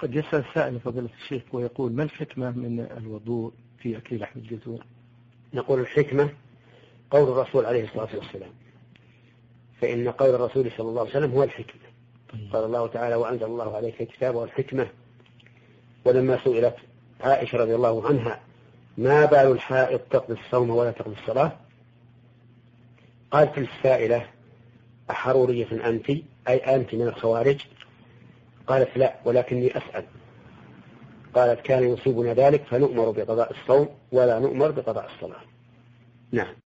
قد يسأل سائل فضيلة الشيخ ويقول: ما الحكمة من الوضوء في أكل لحم الجزور؟ نقول الحكمة قول الرسول عليه الصلاة والسلام، فإن قول الرسول صلى الله عليه وسلم هو الحكمة. قال الله تعالى: وأنزل الله عليك الكتاب والحكمة. ولما سئلت عائشة رضي الله عنها: ما بال الحائض تقضي الصوم ولا تقضي الصلاة؟ قالت السائلة: أحرورية أنت؟ أي أنت من الخوارج؟ قالت: لا، ولكني أسأل. قالت: كان يصيبنا ذلك فنؤمر بقضاء الصوم ولا نؤمر بقضاء الصلاة. نعم.